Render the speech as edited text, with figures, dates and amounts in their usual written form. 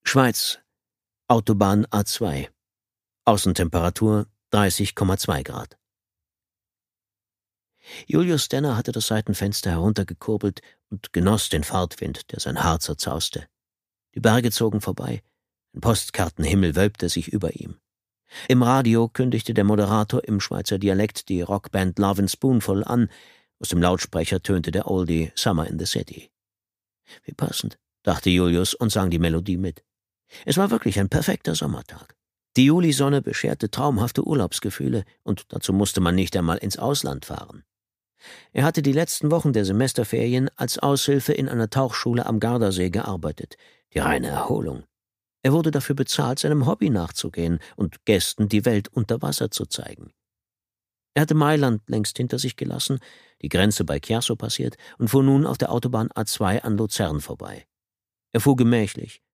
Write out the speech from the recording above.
Schweiz, Autobahn A2. Außentemperatur 30,2 Grad. Julius Stenner hatte das Seitenfenster heruntergekurbelt und genoss den Fahrtwind, der sein Haar zerzauste. Die Berge zogen vorbei, ein Postkartenhimmel wölbte sich über ihm. Im Radio kündigte der Moderator im Schweizer Dialekt die Rockband Lovin' Spoonful an, aus dem Lautsprecher tönte der Oldie Summer in the City. Wie passend, dachte Julius und sang die Melodie mit. Es war wirklich ein perfekter Sommertag. Die Julisonne bescherte traumhafte Urlaubsgefühle und dazu musste man nicht einmal ins Ausland fahren. Er hatte die letzten Wochen der Semesterferien als Aushilfe in einer Tauchschule am Gardasee gearbeitet. Die reine Erholung. Er wurde dafür bezahlt, seinem Hobby nachzugehen und Gästen die Welt unter Wasser zu zeigen. Er hatte Mailand längst hinter sich gelassen, die Grenze bei Chiasso passiert und fuhr nun auf der Autobahn A2 an Luzern vorbei. Er fuhr gemächlich,